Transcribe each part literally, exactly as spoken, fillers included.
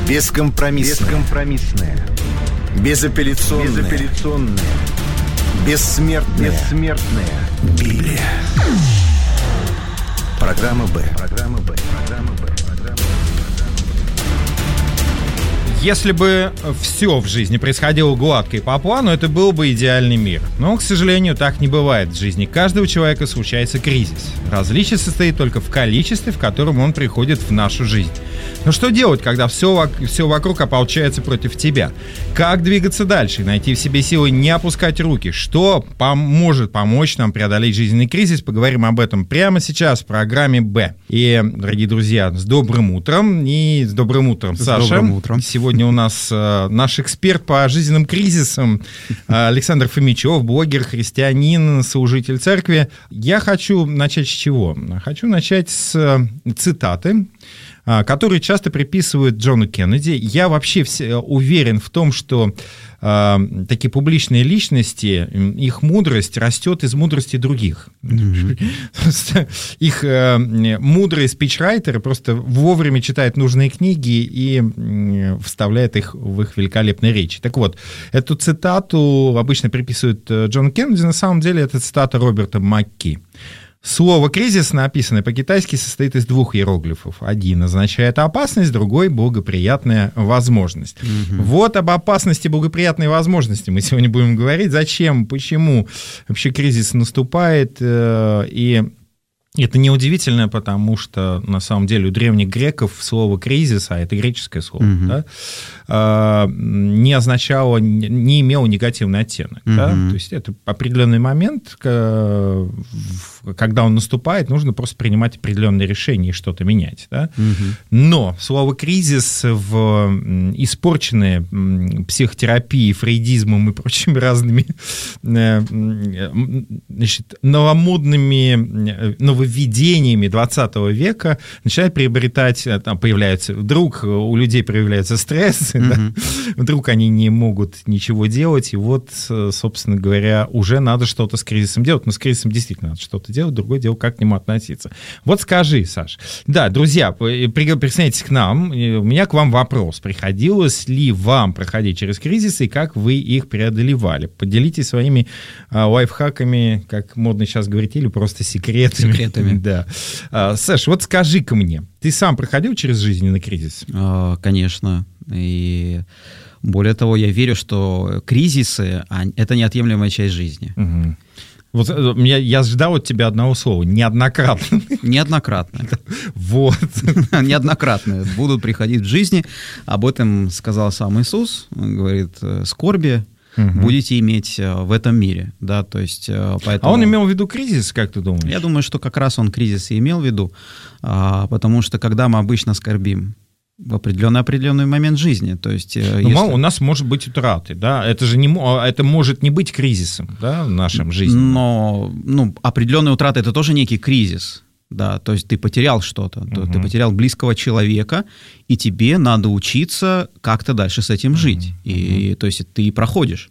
Бескомпромиссная. Бескомпромиссная. Безапелляционная. Безапелляционная. Бессмертная. Бессмертная. Библия. Программа «Б». Программа «Б». Программа «Б». Если бы все в жизни происходило гладко и по плану, это был бы идеальный мир. Но, к сожалению, так не бывает в жизни. Каждого человека случается кризис. Различие состоит только в количестве, в котором он приходит в нашу жизнь. Но что делать, когда все, все вокруг ополчается против тебя? Как двигаться дальше? Найти в себе силы не опускать руки? Что поможет помочь нам преодолеть жизненный кризис? Поговорим об этом прямо сейчас в программе «Б». И, дорогие друзья, с добрым утром. И с добрым утром, с Саша. Добрым утром. Сегодня у нас э, наш эксперт по жизненным кризисам Александр Фомичев, блогер, христианин, служитель церкви. Я хочу начать с чего? Хочу начать с цитаты, которые часто приписывают Джону Кеннеди. Я вообще все, уверен в том, что э, такие публичные личности, их мудрость растет из мудрости других. Mm-hmm. Их э, мудрые спичрайтеры просто вовремя читают нужные книги и э, вставляют их в их великолепные речи. Так вот, эту цитату обычно приписывают Джону Кеннеди, на самом деле это цитата Роберта Макки. Слово «кризис», написанное по-китайски, состоит из двух иероглифов. Один означает опасность, другой — благоприятная возможность. Угу. Вот об опасности, благоприятной возможности мы сегодня будем говорить. Зачем, почему вообще кризис наступает, и это неудивительно, потому что, на самом деле, у древних греков слово «кризис», а это греческое слово, mm-hmm. да, не означало, не имело негативный оттенок. Mm-hmm. Да? То есть это определенный момент, когда он наступает, нужно просто принимать определенные решения и что-то менять. Да? Mm-hmm. Но слово «кризис» в испорченное психотерапией, фрейдизмом и прочими разными значит, новомодными, нововведениями, введениями двадцатого века начинают приобретать, там появляются, вдруг у людей проявляются стрессы, mm-hmm. да? Вдруг они не могут ничего делать, и вот, собственно говоря, уже надо что-то с кризисом делать, но с кризисом действительно надо что-то делать, другое дело, как к нему относиться. Вот скажи, Саш, да, друзья, присоединяйтесь к нам, у меня к вам вопрос, приходилось ли вам проходить через кризисы, и как вы их преодолевали? Поделитесь своими а, лайфхаками, как модно сейчас говорить, или просто секретами. Секрет. Да. А, Саш, вот скажи-ка мне, ты сам проходил через жизненный кризис? А, конечно. И более того, я верю, что кризисы — это неотъемлемая часть жизни. Угу. Вот я, я ждал от тебя одного слова. Неоднократно. Неоднократно. Вот. Неоднократно будут приходить в жизни. Об этом сказал сам Иисус. Он говорит, скорби угу. будете иметь в этом мире, да, то есть поэтому... А он имел в виду кризис, как ты думаешь? Я думаю, что как раз он кризис и имел в виду, потому что когда мы обычно скорбим в определенный определенный момент жизни, то есть... Ну, если... у нас может быть утраты, да, это же не, это может не быть кризисом, да, в нашем жизни. Но, ну, определенные утраты — это тоже некий кризис. Да, то есть ты потерял что-то, uh-huh. ты потерял близкого человека, и тебе надо учиться как-то дальше с этим жить. Uh-huh. И, то есть ты проходишь.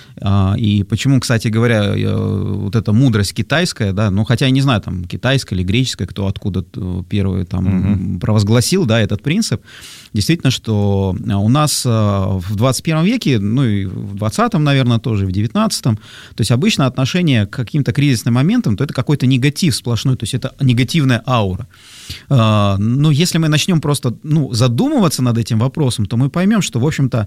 И почему, кстати говоря, вот эта мудрость китайская, да, ну, хотя я не знаю, там, китайская или греческая, кто откуда первый там uh-huh. провозгласил, да, этот принцип, действительно, что у нас в двадцать первом веке, ну, и в двадцатом, наверное, тоже, и в девятнадцатом, то есть обычно отношение к каким-то кризисным моментам, то это какой-то негатив сплошной, то есть это негативная аура. Но если мы начнем просто, ну, задумываться над этим вопросом, то мы поймем, что, в общем-то,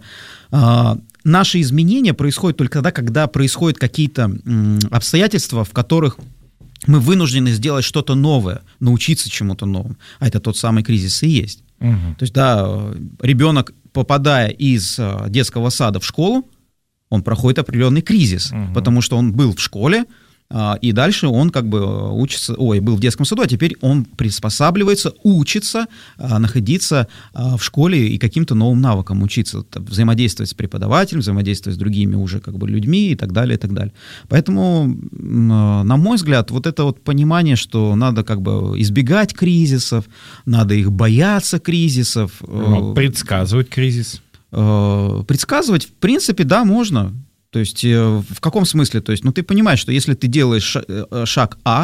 наши изменения происходят только тогда, когда происходят какие-то обстоятельства, в которых мы вынуждены сделать что-то новое, научиться чему-то новому. А это тот самый кризис и есть. Угу. То есть, да, ребенок, попадая из детского сада в школу, он проходит определенный кризис, угу. потому что он был в школе, и дальше он как бы учится, ой, был в детском саду, а теперь он приспосабливается, учится находиться в школе и каким-то новым навыкам учиться, взаимодействовать с преподавателем, взаимодействовать с другими уже как бы людьми и так далее, и так далее. Поэтому, на мой взгляд, вот это вот понимание, что надо как бы избегать кризисов, надо их бояться кризисов. Ну, предсказывать кризис. Предсказывать, в принципе, да, можно. То есть в каком смысле? То есть, ну, ты понимаешь, что если ты делаешь шаг А,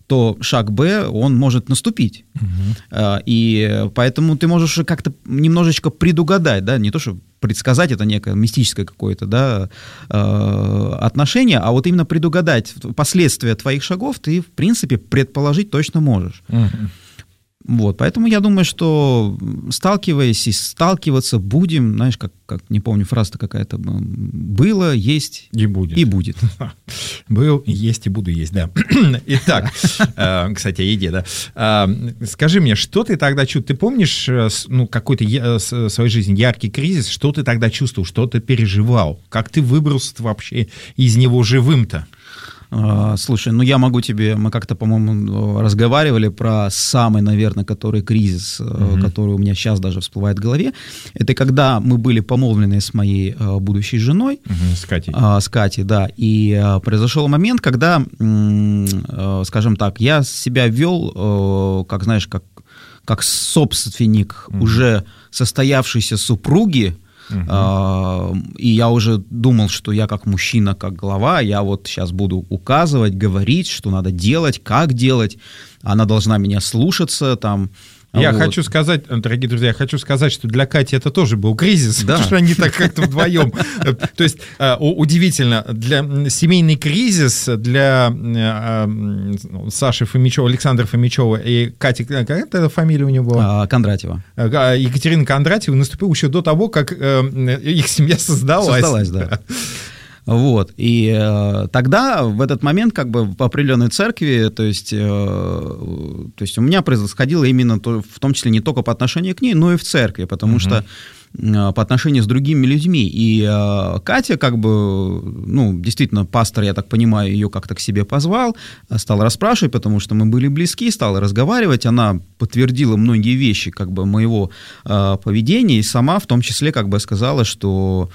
то шаг Б, он может наступить. Угу. И поэтому ты можешь как-то немножечко предугадать, да, не то, что предсказать, это некое мистическое какое-то, да, отношение, а вот именно предугадать последствия твоих шагов ты, в принципе, предположить точно можешь. Угу. Вот, поэтому я думаю, что сталкиваясь и сталкиваться будем, знаешь, как, как не помню, фраза-то какая-то, было, есть и будет. И будет. Был, есть и буду есть, да. Итак, кстати, о еде, да. Скажи мне, что ты тогда чувствовал? Ты помнишь, ну, какой-то в своей жизни яркий кризис, что ты тогда чувствовал, что ты переживал? Как ты выбрался вообще из него живым-то? Слушай, ну я могу тебе, мы как-то, по-моему, разговаривали про самый, наверное, который кризис, mm-hmm. который у меня сейчас даже всплывает в голове. Это когда мы были помолвлены с моей будущей женой. Mm-hmm. С Катей. С Катей, да. И произошел момент, когда, скажем так, я себя вел, как, знаешь, как, как собственник mm-hmm. уже состоявшейся супруги. Uh-huh. И я уже думал, что я как мужчина, как глава, я вот сейчас буду указывать, говорить, что надо делать, как делать, она должна меня слушаться, там. Я вот. хочу сказать, дорогие друзья, я хочу сказать, что для Кати это тоже был кризис, да. Потому что они так как-то вдвоем. То есть удивительно, для семейный кризис для Саши Фомичева, Александра Фомичева и Кати, какая это фамилия у него была? Кондратьева. Екатерина Кондратьева наступил еще до того, как их семья создалась. Создалась, да. Вот, и э, тогда, в этот момент, как бы в определенной церкви, то есть, э, то есть у меня происходило именно, то, в том числе не только по отношению к ней, но и в церкви, потому uh-huh. что э, по отношению с другими людьми. И э, Катя, как бы, ну, действительно, пастор, я так понимаю, ее как-то к себе позвал, стал расспрашивать, потому что мы были близки, стал разговаривать, она подтвердила многие вещи, как бы, моего э, поведения, и сама в том числе, как бы, сказала, что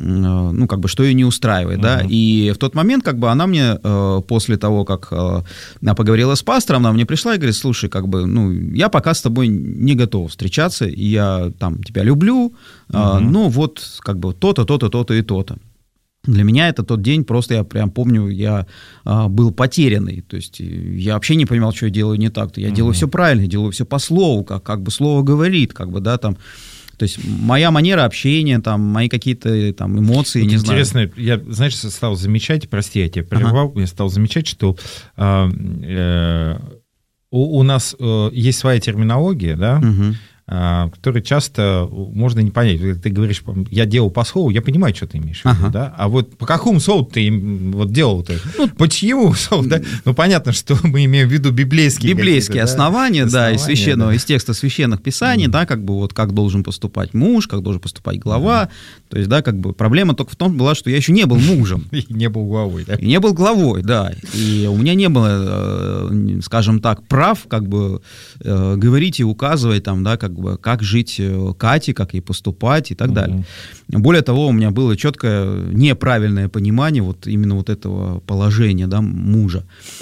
ну, как бы, что ее не устраивает, uh-huh. да, и в тот момент, как бы, она мне, э, после того, как э, она поговорила с пастором, она мне пришла и говорит, слушай, как бы, ну, я пока с тобой не готов встречаться, и я, там, тебя люблю, э, uh-huh. ну, вот, как бы, то-то, то-то, то-то и то-то. Для меня это тот день, просто я прям помню, я а, был потерянный, то есть я вообще не понимал, что я делаю не так, я uh-huh. делаю все правильно, я делаю все по слову, как, как бы слово говорит, как бы, да, там. То есть моя манера общения, там, мои какие-то там эмоции, вот не интересно, знаю. Я, знаешь, стал замечать, прости, я тебя прервал, ага. я стал замечать, что э, э, у, у нас э, есть своя терминология, да, угу. э, которая часто можно не понять. Ты говоришь, я делал по слову, я понимаю, что ты имеешь в виду, ага. да, а вот по какому слову ты вот делал-то? Ну, по чьему слову, да? Ну, понятно, что мы имеем в виду библейские. Библейские основания, да, да, из священного, да. из текста священных писаний, mm. да, как бы вот как должен поступать муж, как должен поступать глава, mm. то есть, да, как бы проблема только в том была, что я еще не был мужем. И не был главой, да? И не был главой, да, и у меня не было, скажем так, прав, как бы, говорить и указывать там, да, как бы, как жить Кате, как ей поступать и так mm. далее. Более того, у меня было четкое неправильное понимание вот именно вот этого положения, да, мужа.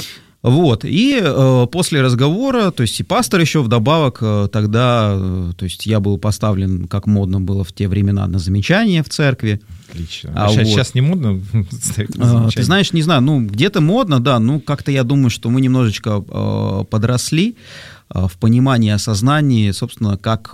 Вот, и э, после разговора, то есть и пастор еще вдобавок э, тогда, э, то есть я был поставлен, как модно было в те времена, на замечание в церкви. Отлично. А сейчас, вот. сейчас не модно ставить на замечание? Ты знаешь, не знаю, ну где-то модно, да, ну как-то я думаю, что мы немножечко э, подросли э, в понимании, осознании, собственно, как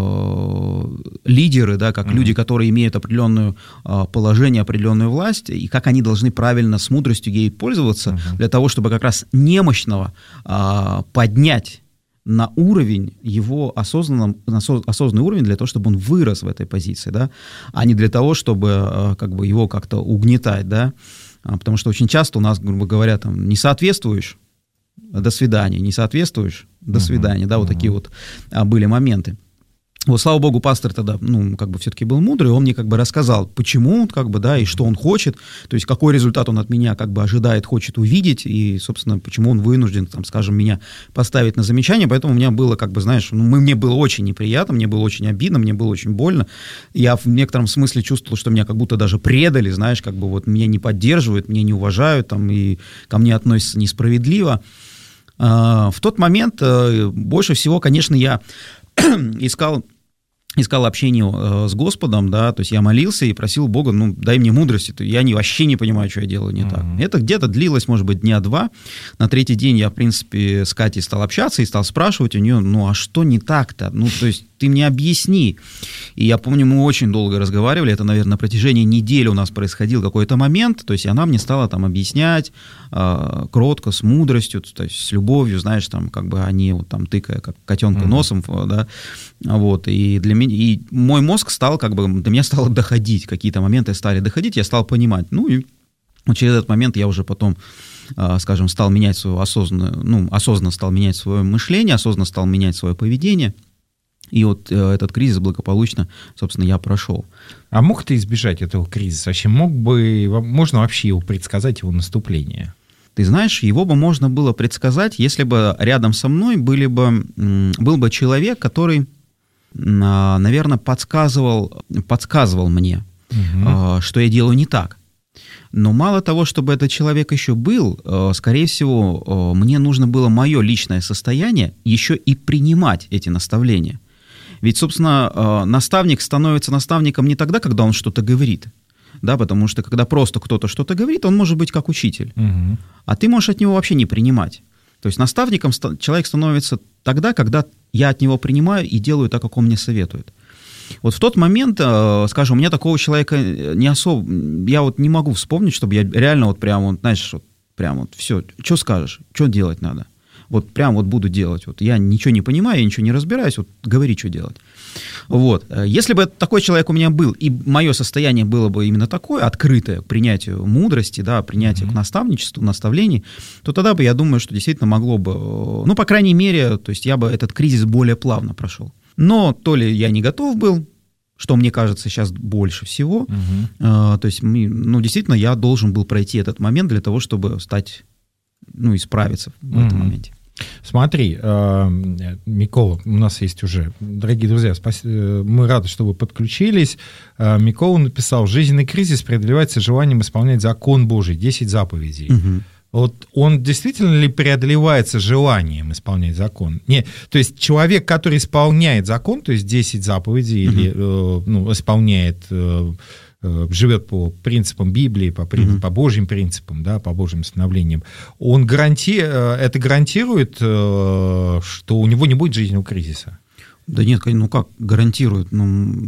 э, лидеры, да, как mm-hmm. люди, которые имеют определенное э, положение, определенную власть, и как они должны правильно с мудростью ей пользоваться mm-hmm. для того, чтобы как раз немощного э, поднять на уровень его осознанном, на осознанный уровень для того, чтобы он вырос в этой позиции, да, а не для того, чтобы как бы его как-то угнетать, да, потому что очень часто у нас, грубо говоря, там, не соответствуешь, до свидания, не соответствуешь, до свидания, uh-huh. да, вот uh-huh. такие вот были моменты. Вот, слава богу, пастор тогда, ну, как бы все-таки был мудрый, он мне как бы рассказал, почему, как бы, да, и что он хочет, то есть какой результат он от меня как бы ожидает, хочет увидеть, и, собственно, почему он вынужден, там, скажем, меня поставить на замечание, поэтому у меня было, как бы, знаешь, ну, мне было очень неприятно, мне было очень обидно, мне было очень больно, я в некотором смысле чувствовал, что меня как будто даже предали, знаешь, как бы вот меня не поддерживают, меня не уважают, там, и ко мне относятся несправедливо. В тот момент больше всего, конечно, я искал искал общение э, с Господом, да, то есть я молился и просил Бога, ну, дай мне мудрости, я не, вообще не понимаю, что я делаю не mm-hmm. так. Это где-то длилось, может быть, дня два. На третий день я, в принципе, с Катей стал общаться и стал спрашивать у нее, ну, а что не так-то? Ну, то есть ты мне объясни. И я помню, мы очень долго разговаривали, это, наверное, на протяжении недели у нас происходил какой-то момент, то есть она мне стала там объяснять э, кротко, с мудростью, то есть с любовью, знаешь, там, как бы они вот там тыкая, как котенка mm-hmm. носом, да, вот, и для меня, и мой мозг стал, как бы, до меня стало доходить, какие-то моменты стали доходить, я стал понимать, ну, и вот через этот момент я уже потом, э, скажем, стал менять свое осознанное, ну, осознанно стал менять свое мышление, осознанно стал менять свое поведение. И вот э, этот кризис благополучно, собственно, я прошел. А мог ты избежать этого кризиса? Вообще мог бы, можно вообще его предсказать, его наступление? Ты знаешь, его бы можно было предсказать, если бы рядом со мной были бы, был бы человек, который, наверное, подсказывал, подсказывал мне, угу. что я делаю не так. Но мало того, чтобы этот человек еще был, скорее всего, мне нужно было мое личное состояние еще и принимать эти наставления. Ведь, собственно, наставник становится наставником не тогда, когда он что-то говорит, да, потому что когда просто кто-то что-то говорит, он может быть как учитель, угу. а ты можешь от него вообще не принимать. То есть наставником человек становится тогда, когда я от него принимаю и делаю так, как он мне советует. Вот в тот момент, скажем, у меня такого человека не особо, я вот не могу вспомнить, чтобы я реально вот прям, вот, знаешь, вот, прям вот все, что скажешь, что делать надо. Вот прям вот буду делать. Вот я ничего не понимаю, я ничего не разбираюсь, вот говори, что делать. Вот. Если бы такой человек у меня был, и мое состояние было бы именно такое, открытое к принятию мудрости, да, принятию mm-hmm. к наставничеству, наставлений, то тогда бы, я думаю, что действительно могло бы, ну, по крайней мере, то есть я бы этот кризис более плавно прошел. Но то ли я не готов был, что мне кажется сейчас больше всего, uh-huh. э, то есть, ну, действительно, я должен был пройти этот момент для того, чтобы стать, ну, исправиться в uh-huh. этом моменте. Смотри, э, Микола, у нас есть уже, дорогие друзья, спас... мы рады, что вы подключились. Э, Микола написал: жизненный кризис преодолевается желанием исполнять закон Божий, десять заповедей. Uh-huh. Вот он действительно ли преодолевается желанием исполнять закон? Не, то есть человек, который исполняет закон, то есть десять заповедей, uh-huh. или э, ну, исполняет, э, э, живет по принципам Библии, по, uh-huh. по Божьим принципам, да, по Божьим установлениям, он гаранти, э, это гарантирует, э, что у него не будет жизненного кризиса? Да нет, ну как гарантирует? Ну,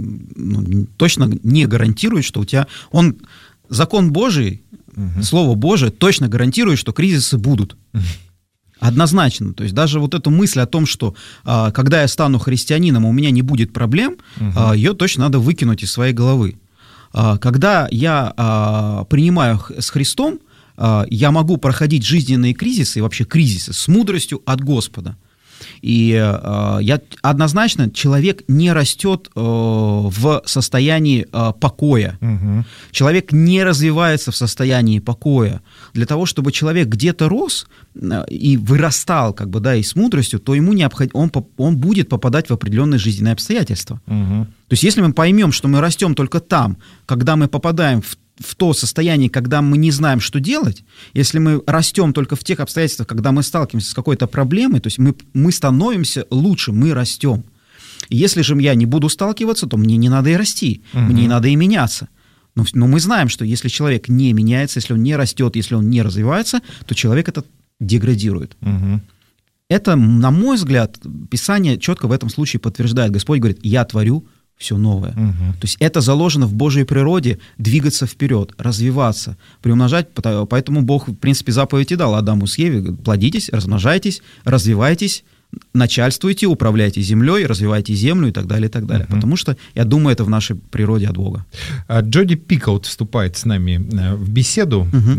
ну, точно не гарантирует, что у тебя... Он, закон Божий, Uh-huh. Слово Божие точно гарантирует, что кризисы будут. Uh-huh. Однозначно. То есть даже вот эту мысль о том, что а, когда я стану христианином, у меня не будет проблем, uh-huh. а, ее точно надо выкинуть из своей головы. А, когда я а, принимаю с Христом, а, я могу проходить жизненные кризисы, и вообще кризисы, с мудростью от Господа. И э, я, однозначно человек не растет э, в состоянии э, покоя. Угу. Человек не развивается в состоянии покоя. Для того, чтобы человек где-то рос э, и вырастал как бы, да, и с мудростью, то ему необход... он, он будет попадать в определенные жизненные обстоятельства. Угу. То есть если мы поймем, что мы растем только там, когда мы попадаем в в то состояние, когда мы не знаем, что делать, если мы растем только в тех обстоятельствах, когда мы сталкиваемся с какой-то проблемой, то есть мы, мы становимся лучше, мы растем. И если же я не буду сталкиваться, то мне не надо и расти, угу. мне не надо и меняться. Но, но мы знаем, что если человек не меняется, если он не растет, если он не развивается, то человек это деградирует. Угу. Это, на мой взгляд, Писание четко в этом случае подтверждает. Господь говорит: «Я творю все новое». Угу. То есть это заложено в Божьей природе двигаться вперед, развиваться, приумножать. Поэтому Бог, в принципе, заповедь и дал Адаму с Евой: плодитесь, размножайтесь, развивайтесь, начальствуйте, управляйте землей, развивайте землю и так далее, и так далее. Угу. Потому что, я думаю, это в нашей природе от Бога. Джоди Пикаут вступает с нами в беседу. Угу.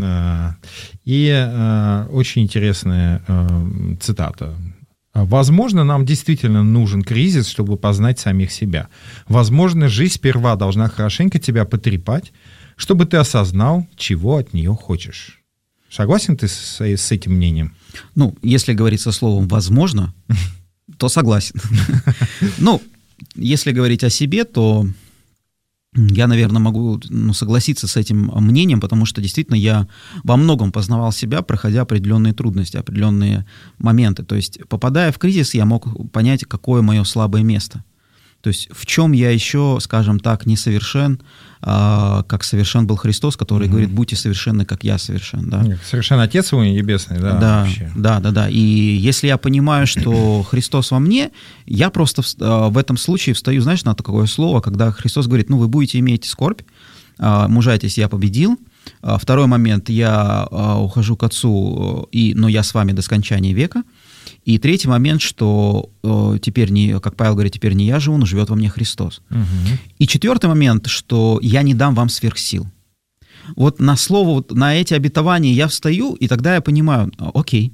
И очень интересная цитата. Возможно, нам действительно нужен кризис, чтобы познать самих себя. Возможно, жизнь сперва должна хорошенько тебя потрепать, чтобы ты осознал, чего от нее хочешь. Согласен ты с, с этим мнением? Ну, если говорить со словом «возможно», то согласен. Ну, если говорить о себе, то я, наверное, могу ну, согласиться с этим мнением, потому что действительно я во многом познавал себя, проходя определенные трудности, определенные моменты. То есть, попадая в кризис, я мог понять, какое мое слабое место. То есть в чем я еще, скажем так, несовершен, а, как совершен был Христос, который угу. говорит, будьте совершенны, как я совершен. Да? Совершен Отец его небесный, да? Да, вообще. да, да, да. И если я понимаю, что Христос во мне, я просто в, в этом случае встаю, знаешь, на такое слово, когда Христос говорит, ну, вы будете иметь скорбь, мужайтесь, я победил. Второй момент, я ухожу к Отцу, и, но я с вами до скончания века. И третий момент, что э, теперь не, как Павел говорит, теперь не я живу, но живет во мне Христос. Угу. И четвертый момент, что я не дам вам сверхсил. Вот на слово, вот на эти обетования я встаю, и тогда я понимаю, окей,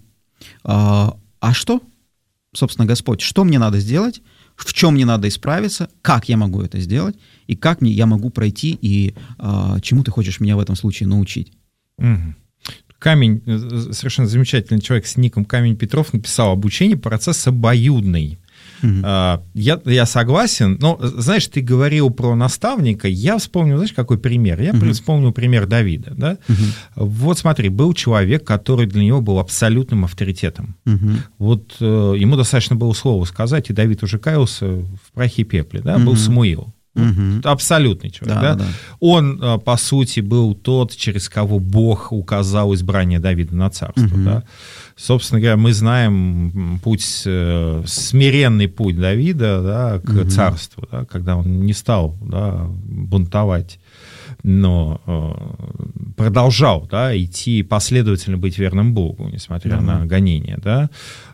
а, а что, собственно, Господь, что мне надо сделать, в чем мне надо исправиться, как я могу это сделать, и как мне, я могу пройти, и а, чему ты хочешь меня в этом случае научить. Угу. Камень, совершенно замечательный человек с ником Камень Петров написал обучение процесс обоюдный. Uh-huh. Я, я согласен, но, знаешь, ты говорил про наставника, я вспомнил, знаешь, какой пример? Я uh-huh. вспомнил пример Давида. Да? Uh-huh. Вот смотри, был человек, который для него был абсолютным авторитетом. Uh-huh. Вот э, ему достаточно было слова сказать, и Давид уже каялся в прахе и пепле. Да? Uh-huh. Был Самуил. Uh-huh. Абсолютный человек. Да, да? Да. Он, по сути, был тот, через кого Бог указал избрание Давида на царство. Uh-huh. Да? Собственно говоря, мы знаем путь, смиренный путь Давида, да, к uh-huh. царству, да, когда он не стал, да, бунтовать, но э, продолжал, да, идти последовательно быть верным Богу, несмотря uh-huh. на гонения. Да?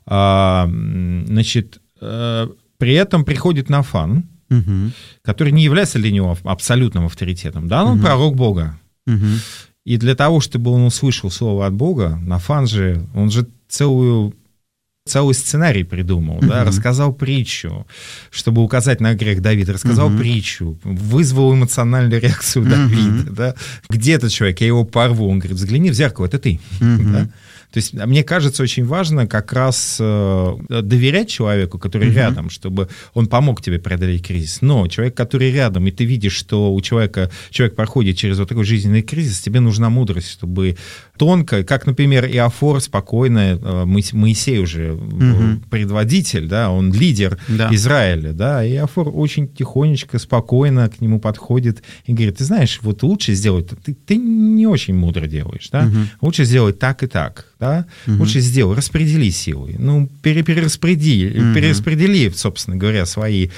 А, значит, э, при этом приходит Нафан, Uh-huh. который не является для него абсолютным авторитетом. Да, он uh-huh. пророк Бога. Uh-huh. И для того, чтобы он услышал слово от Бога, Нафан же, он же целую, целый сценарий придумал, uh-huh. да, рассказал притчу, чтобы указать на грех Давида, рассказал uh-huh. притчу, вызвал эмоциональную реакцию uh-huh. Давида. Да? Где этот человек? Я его порву. Он говорит, взгляни в зеркало, это ты. Uh-huh. Да? То есть, мне кажется, очень важно как раз э, доверять человеку, который uh-huh. рядом, чтобы он помог тебе преодолеть кризис. Но человек, который рядом, и ты видишь, что у человека, человек проходит через вот такой жизненный кризис, тебе нужна мудрость, чтобы тонко, как, например, Иофор спокойно, э, Моисей уже uh-huh. предводитель, да, он лидер да. Израиля, да, и Иофор очень тихонечко, спокойно к нему подходит и говорит, ты знаешь, вот лучше сделать, ты, ты не очень мудро делаешь, да, uh-huh. лучше сделать так и так. Да? Угу. Лучше сделай, распредели силы. Ну, перераспредели, угу. перераспредели, собственно говоря, свои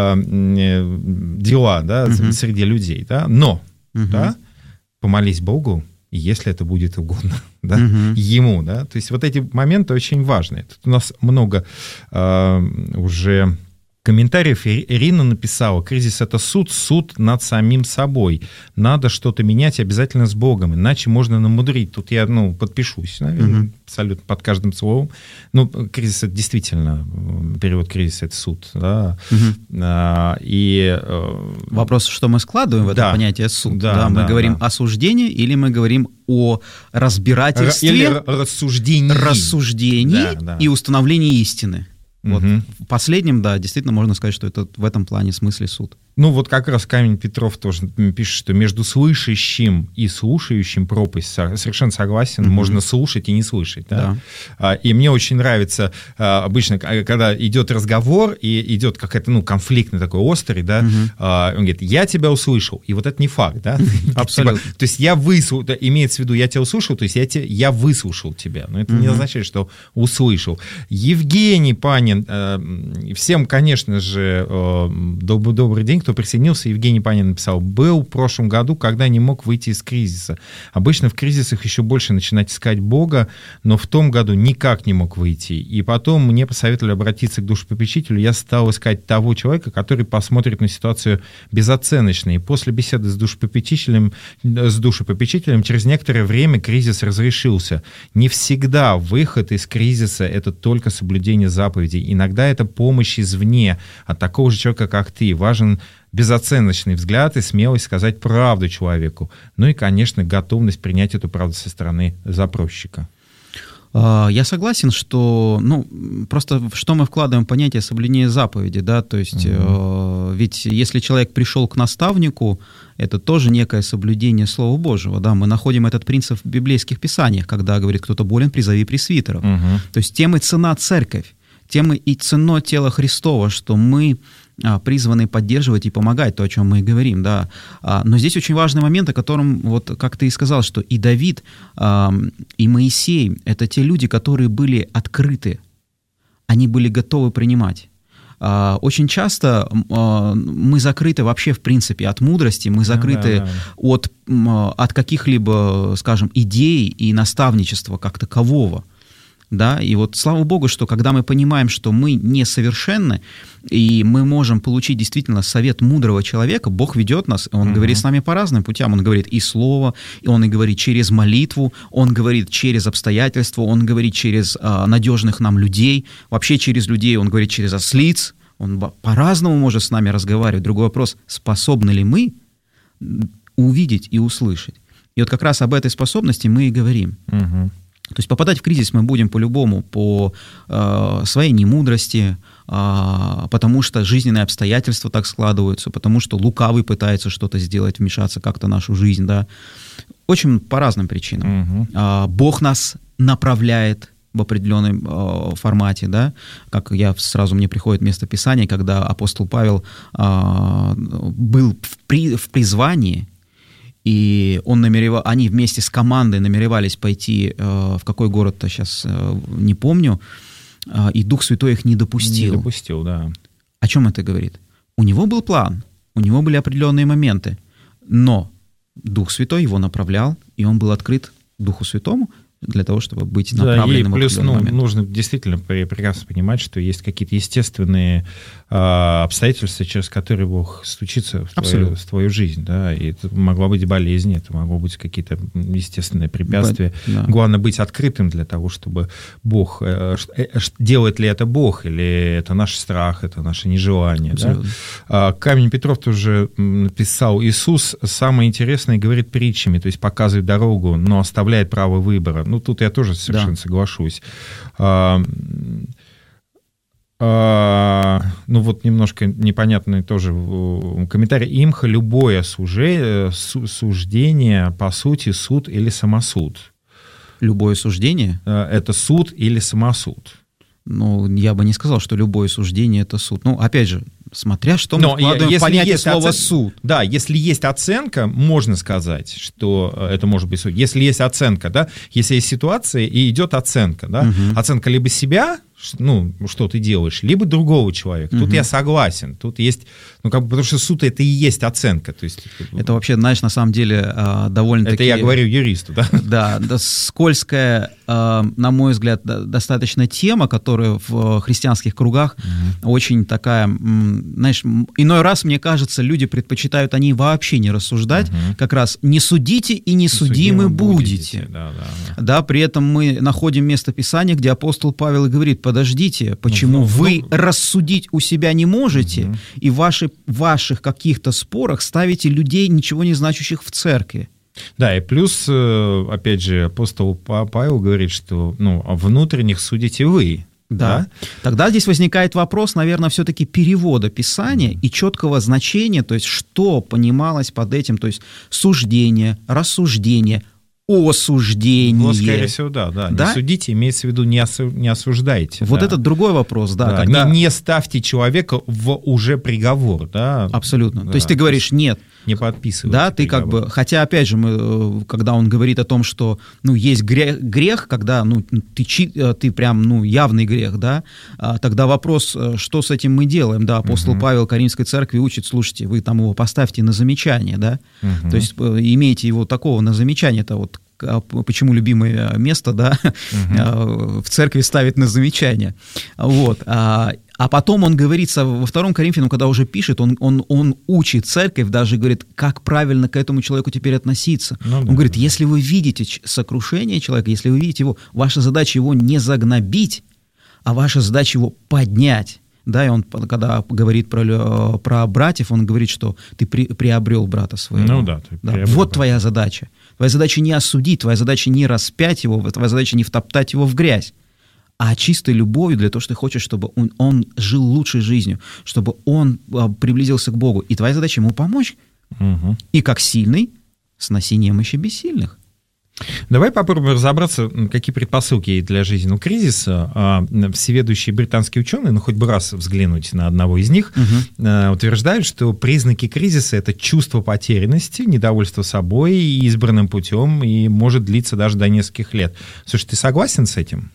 э, дела, да, угу. среди людей. Да? Но угу. да, помолись Богу, если это будет угодно да, угу. ему. Да? То есть вот эти моменты очень важны. Тут у нас много э, уже... комментариев. Ирина написала, кризис — это суд, суд над самим собой. Надо что-то менять обязательно с Богом, иначе можно намудрить. Тут я, ну, подпишусь, наверное, mm-hmm. абсолютно под каждым словом. Ну, кризис — это действительно, перевод кризиса — это суд. Да? Mm-hmm. А, и, вопрос, что мы складываем в это да, понятие суд. Да, да, мы да, говорим да. осуждение или мы говорим о разбирательстве, или рассуждении, рассуждении да, да. и установлении истины. Вот. Угу. В последнем, да, действительно можно сказать, что это в этом плане смысле суд. Ну вот как раз Камень Петров тоже пишет, что между слышащим и слушающим пропасть. Совершенно согласен, mm-hmm. можно слушать и не слышать. Да? Да. И мне очень нравится обычно, когда идет разговор и идет какая-то, ну, конфликтный такой острый, да, mm-hmm. он говорит, я тебя услышал, и вот это не факт, да? Абсолютно. То есть я выслушал, имеется в виду, я тебя услышал, то есть я, тебя, я выслушал тебя, но это mm-hmm. не означает, что услышал. Евгений Панин, всем, конечно же, добрый, добрый день, кто присоединился. Евгений Панин написал, был в прошлом году, когда не мог выйти из кризиса. Обычно в кризисах еще больше начинать искать Бога, но в том году никак не мог выйти. И потом мне посоветовали обратиться к душепопечителю. Я стал искать того человека, который посмотрит на ситуацию безоценочно. И после беседы с душепопечителем, с душепопечителем через некоторое время кризис разрешился. Не всегда выход из кризиса — это только соблюдение заповедей. Иногда это помощь извне от такого же человека, как ты. Важен безоценочный взгляд и смелость сказать правду человеку. Ну и, конечно, готовность принять эту правду со стороны запросчика. Я согласен, что, ну, просто что мы вкладываем в понятие соблюдения заповеди, да, то есть, угу. э, ведь если человек пришел к наставнику, это тоже некое соблюдение Слова Божьего, да, мы находим этот принцип в библейских писаниях, когда говорит, кто-то болен, призови пресвитеров, угу. то есть тем и цена церковь, тем и ценно тело Христово, что мы призваны поддерживать и помогать, то, о чем мы и говорим, да. Но здесь очень важный момент, о котором, вот как ты и сказал, что и Давид, и Моисей — это те люди, которые были открыты, они были готовы принимать. Очень часто мы закрыты вообще, в принципе, от мудрости, мы закрыты да, да, да. От, от каких-либо, скажем, идей и наставничества как такового. Да? И вот слава Богу, что когда мы понимаем, что мы несовершенны, и мы можем получить действительно совет мудрого человека, Бог ведет нас, Он uh-huh. говорит с нами по разным путям. Он говорит и слово, и Он и говорит через молитву, Он говорит через обстоятельства, Он говорит через а, надежных нам людей, вообще через людей, Он говорит через ослиц, Он по-разному может с нами разговаривать. Другой вопрос, способны ли мы увидеть и услышать? И вот как раз об этой способности мы и говорим. Uh-huh. То есть попадать в кризис мы будем по-любому, по э, своей немудрости, э, потому что жизненные обстоятельства так складываются, потому что лукавый пытается что-то сделать, вмешаться как-то в нашу жизнь, да. Очень по разным причинам. Угу. Э, Бог нас направляет в определенном э, формате, да, как я сразу мне приходит место Писания, когда апостол Павел э, был в, при, в призвании. И он намеревал, они вместе с командой намеревались пойти э, в какой город-то, сейчас э, не помню, э, и Дух Святой их не допустил. Не допустил, да. О чем это говорит? У него был план, у него были определенные моменты, но Дух Святой его направлял, и он был открыт Духу Святому для того, чтобы быть направленным да, и в плюс, ну, момент. Нужно действительно прекрасно понимать, что есть какие-то естественные э, обстоятельства, через которые Бог стучится в твою, в твою жизнь. Да? И это могла быть болезнь, это могло быть какие-то естественные препятствия. Да. Главное быть открытым для того, чтобы Бог... Э, э, делает ли это Бог, или это наш страх, это наше нежелание. Да? Камень Петров тоже написал: Иисус самое интересное говорит притчами, то есть показывает дорогу, но оставляет право выбора. Ну, тут я тоже совершенно да. соглашусь. А, а, ну, вот немножко непонятный тоже комментарий. Имха: любое суже, суждение, по сути, суд или самосуд. Любое суждение? Это суд или самосуд. Ну, я бы не сказал, что любое суждение — это суд. Ну, опять же, смотря что мы вкладываем в понятие слова оцен... «суд». Да, если есть оценка, можно сказать, что это может быть суд. Если есть оценка, да, если есть ситуация и идет оценка, да, угу. оценка либо себя, ну, что ты делаешь, либо другого человека. Угу. Тут я согласен. Тут есть, ну, как бы, потому что суд — это и есть оценка. То есть, это вообще, знаешь, на самом деле довольно-таки... Это я говорю юристу, да? Да, да, скользкая, на мой взгляд, достаточно тема, которая в христианских кругах угу. очень такая, знаешь, иной раз, мне кажется, люди предпочитают о ней вообще не рассуждать, угу. как раз «не судите и не, не судимы будете». будете. Да, да, да. Да, при этом мы находим место Писания, где апостол Павел и говорит: подождите, почему ну, вы ну, рассудить у себя не можете, угу. и в ваши, ваших каких-то спорах ставите людей, ничего не значащих в церкви? Да, и плюс, опять же, апостол Павел говорит, что ну, внутренних судите вы. Да. да. Тогда здесь возникает вопрос, наверное, все-таки перевода Писания mm. и четкого значения, то есть что понималось под этим, то есть суждение, рассуждение, осуждение. Ну, скорее всего, да, да. да? Не судите, имеется в виду, не, осу, не осуждайте. Вот да. это другой вопрос, да. да. Когда... Не, не ставьте человека в уже приговор, да. Абсолютно. Да. То есть ты говоришь «нет». Не подписывайте. Да, ты приговор. как бы, хотя, опять же, мы, когда он говорит о том, что, ну, есть грех, грех когда, ну, ты, ты прям, ну, явный грех, да, тогда вопрос, что с этим мы делаем, да, апостол uh-huh. Павел Коринфской церкви учит: слушайте, вы там его поставьте на замечание, да, uh-huh. то есть имейте его такого на замечание, это вот почему любимое место, да, uh-huh. в церкви ставить на замечание, вот. А потом он говорит во втором Коринфянам, когда уже пишет, он, он, он учит церковь, даже говорит, как правильно к этому человеку теперь относиться. Ну, он да, говорит, да. если вы видите сокрушение человека, если вы видите его, ваша задача его не загнобить, а ваша задача его поднять. Да, и он, когда говорит про, про братьев, он говорит, что ты при, приобрел брата своего. Ну да, ты да. Вот брата. Твоя задача. Твоя задача не осудить, твоя задача не распять его, твоя задача не втоптать его в грязь, а чистой любовью для того, что ты хочешь, чтобы он, он жил лучшей жизнью, чтобы он а, приблизился к Богу. И твоя задача ему помочь. Угу. И как сильный сносить немощи бессильных. Давай попробуем разобраться, какие предпосылки есть для жизненного кризиса. Всеведущие британские ученые, ну хоть бы раз взглянуть на одного из них, угу. утверждают, что признаки кризиса — это чувство потерянности, недовольство собой и избранным путем, и может длиться даже до нескольких лет. Слушай, ты согласен с этим?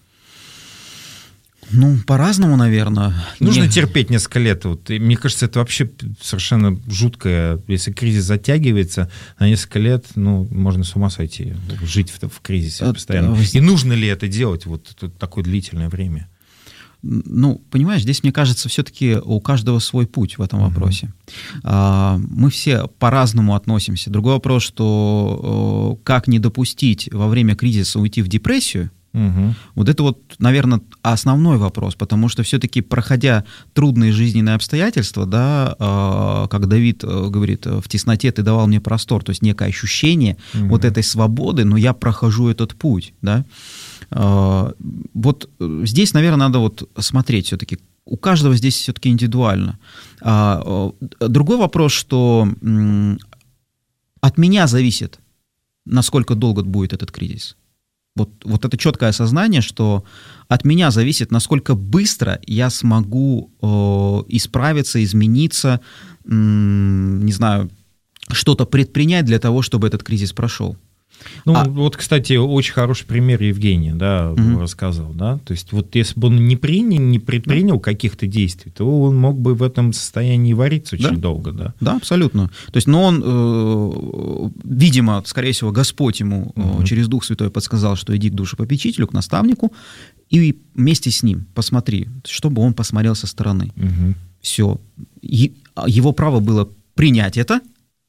Ну, по-разному, наверное. Нужно Не... терпеть несколько лет. Вот. И мне кажется, это вообще совершенно жуткое. Если кризис затягивается на несколько лет, ну, можно с ума сойти, жить в, в кризисе это, постоянно. И нужно ли это делать вот такое длительное время? Ну, понимаешь, здесь, мне кажется, все-таки у каждого свой путь в этом uh-huh. вопросе. Мы все по-разному относимся. Другой вопрос, что как не допустить во время кризиса уйти в депрессию. Угу. Вот это вот, наверное, основной вопрос, потому что все-таки, проходя трудные жизненные обстоятельства, да, э, как Давид э, говорит, в тесноте ты давал мне простор, то есть некое ощущение угу. вот этой свободы, но я прохожу этот путь, да. Э, вот здесь, наверное, надо вот смотреть все-таки, у каждого здесь все-таки индивидуально. А, э, другой вопрос, что э, от меня зависит, насколько долго будет этот кризис. Вот, вот это четкое осознание, что от меня зависит, насколько быстро я смогу э, исправиться, измениться, э, не знаю, что-то предпринять для того, чтобы этот кризис прошел. Ну, а... вот, кстати, очень хороший пример Евгений, да, угу. рассказал, да, то есть вот если бы он не принял, не предпринял да. каких-то действий, то он мог бы в этом состоянии вариться очень да? долго, да. Да, абсолютно. То есть, но он, э, видимо, скорее всего, Господь ему угу. э, через Дух Святой подсказал, что иди к душепопечителю, к наставнику, и вместе с ним посмотри, чтобы он посмотрел со стороны. Угу. Все. Е- его право было принять это,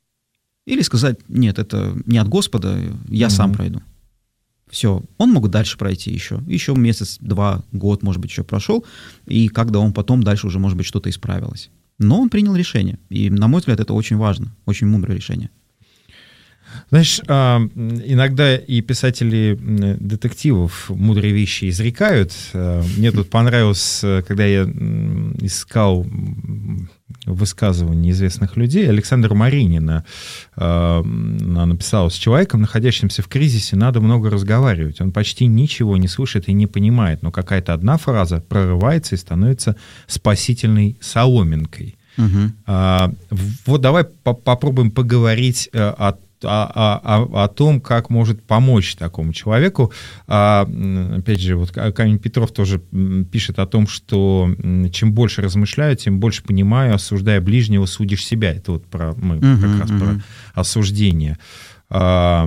или сказать, нет, это не от Господа, я угу. сам пройду. Все. Он мог дальше пройти еще. Еще месяц, два, год, может быть, еще прошел. И когда он потом дальше уже, может быть, что-то исправилось. Но он принял решение. И, на мой взгляд, это очень важно. Очень мудрое решение. Знаешь, иногда и писатели детективов мудрые вещи изрекают. Мне тут понравилось, когда я искал высказывания известных людей, Александра Маринина она написала: с человеком, находящимся в кризисе, надо много разговаривать. Он почти ничего не слышит и не понимает, но какая-то одна фраза прорывается и становится спасительной соломинкой. Угу. А, вот давай по- попробуем поговорить о О, о, о том, как может помочь такому человеку. А, опять же, вот Камень Петров тоже пишет о том, что чем больше размышляю, тем больше понимаю, осуждая ближнего, судишь себя. Это вот про, мы uh-huh, как раз uh-huh. про осуждение. А,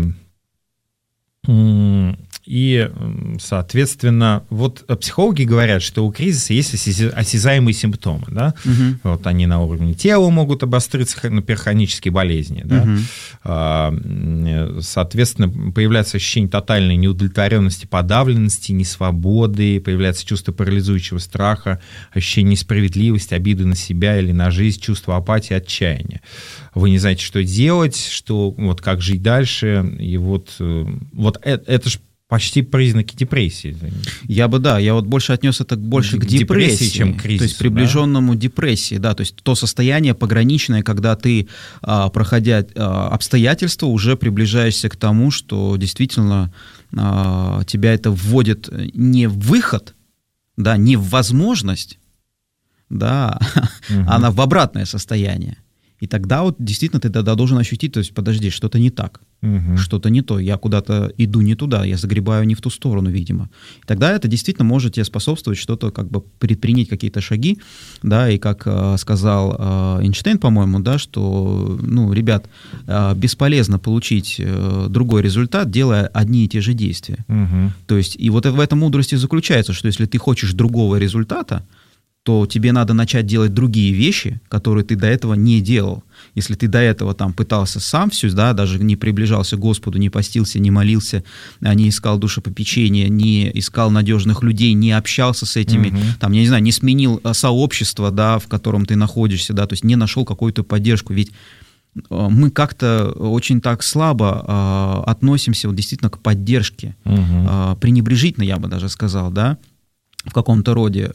и, соответственно, вот психологи говорят, что у кризиса есть осязаемые симптомы. Да? Угу. Вот они на уровне тела могут обостриться, например, хронические болезни. Да? Угу. Соответственно, появляется ощущение тотальной неудовлетворенности, подавленности, несвободы, появляется чувство парализующего страха, ощущение несправедливости, обиды на себя или на жизнь, чувство апатии, отчаяния. Вы не знаете, что делать, что, вот, как жить дальше. И вот, вот это, это же почти признаки депрессии. Я бы, да, я вот больше отнес это больше к депрессии, депрессии чем к кризису. То есть приближенному да? депрессии, да, то есть то состояние пограничное, когда ты, проходя обстоятельства, уже приближаешься к тому, что действительно тебя это вводит не в выход, да, не в возможность, да, угу. а в обратное состояние. И тогда вот действительно ты тогда должен ощутить, то есть подожди, что-то не так, угу. что-то не то, я куда-то иду не туда, я загребаю не в ту сторону, видимо. И тогда это действительно может тебе способствовать что-то, как бы предпринять какие-то шаги, да, и как э, сказал э, Эйнштейн, по-моему, да, что, ну, ребят, э, бесполезно получить э, другой результат, делая одни и те же действия. Угу. То есть и вот в этом мудрости заключается, что если ты хочешь другого результата, то тебе надо начать делать другие вещи, которые ты до этого не делал. Если ты до этого там пытался сам все, да, даже не приближался к Господу, не постился, не молился, не искал душепопечения, не искал надежных людей, не общался с этими, угу. там, я не знаю, не сменил сообщество, да, в котором ты находишься, да, то есть не нашел какую-то поддержку. Ведь мы как-то очень так слабо э, относимся вот, действительно к поддержке, угу. э, пренебрежительно, я бы даже сказал, да. в каком-то роде,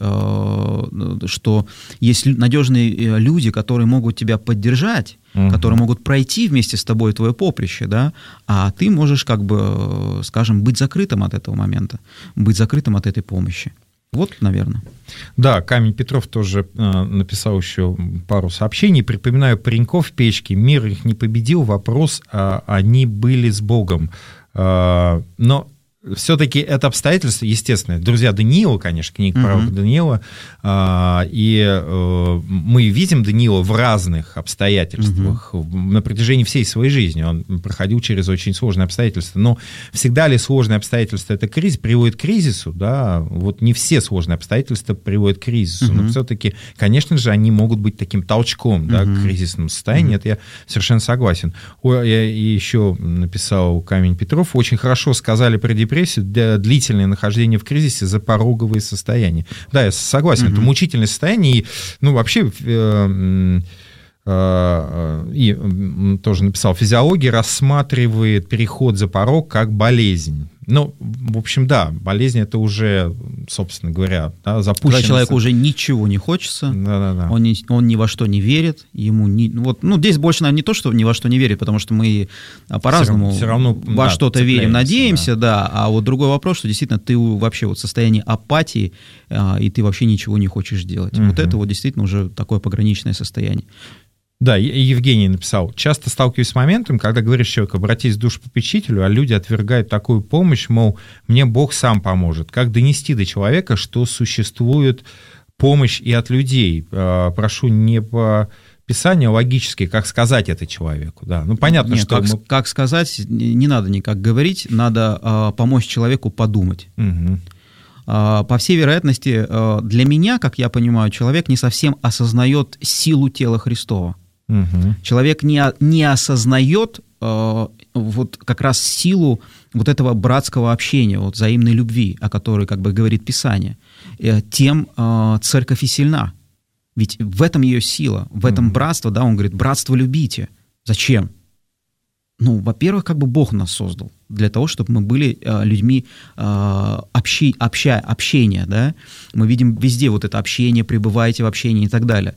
что есть надежные люди, которые могут тебя поддержать, угу. которые могут пройти вместе с тобой твое поприще, да, а ты можешь, как бы, скажем, быть закрытым от этого момента, быть закрытым от этой помощи. Вот, наверное. Да, Камень Петров тоже э, написал еще пару сообщений. Припоминаю пареньков в печке. Мир их не победил. Вопрос, а они были с Богом. Э, но все-таки это обстоятельство естественное. Друзья Даниила, конечно, книга пророка uh-huh. Даниила. Э, и э, мы видим Даниила в разных обстоятельствах uh-huh. на протяжении всей своей жизни. Он проходил через очень сложные обстоятельства. Но всегда ли сложные обстоятельства это кризис, приводит к кризису? Да? Вот не все сложные обстоятельства приводят к кризису. Uh-huh. Но все-таки, конечно же, они могут быть таким толчком uh-huh. да, к кризисному состоянию. Uh-huh. Это я совершенно согласен. О, я еще написал Камень Петров. Очень хорошо сказали про депрессию. Длительное нахождение в кризисе, запороговые состояния. Да, я согласен, uh-huh. это мучительное состояние, и, ну, вообще, э, э, и тоже написал, физиология рассматривает переход за порог как болезнь. Ну, в общем, да, болезнь это уже, собственно говоря, да, запущенная. Когда человеку уже ничего не хочется, да, да, да. Он, ни, он ни во что не верит, ему не, вот, ну, здесь больше, наверное, не то, что ни во что не верит, потому что мы по-разному все равно, все равно, во да, что-то верим, надеемся, да. да, а вот другой вопрос, что действительно ты вообще вот в состоянии апатии, а, и ты вообще ничего не хочешь делать. Угу. Вот это вот действительно уже такое пограничное состояние. Да, Евгений написал, часто сталкиваюсь с моментом, когда говоришь человеку, обратись к душепопечителю, а люди отвергают такую помощь, мол, мне Бог сам поможет. Как донести до человека, что существует помощь и от людей? Прошу не по Писанию, а логически, как сказать это человеку. Да. Ну, понятно, Нет, что... Как, мы... как сказать, не надо никак говорить, надо а, помочь человеку подумать. Угу. По всей вероятности, для меня, как я понимаю, человек не совсем осознает силу тела Христова. Угу. Человек не, не осознает э, вот как раз силу вот этого братского общения, вот взаимной любви, о которой как бы говорит Писание. Э, тем э, церковь и сильна. Ведь в этом ее сила, в этом угу. братство, да, он говорит, братство любите. Зачем? Ну, во-первых, как бы Бог нас создал для того, чтобы мы были э, людьми э, общи, обща, общения, да. Мы видим везде вот это общение, пребывайте в общении и так далее.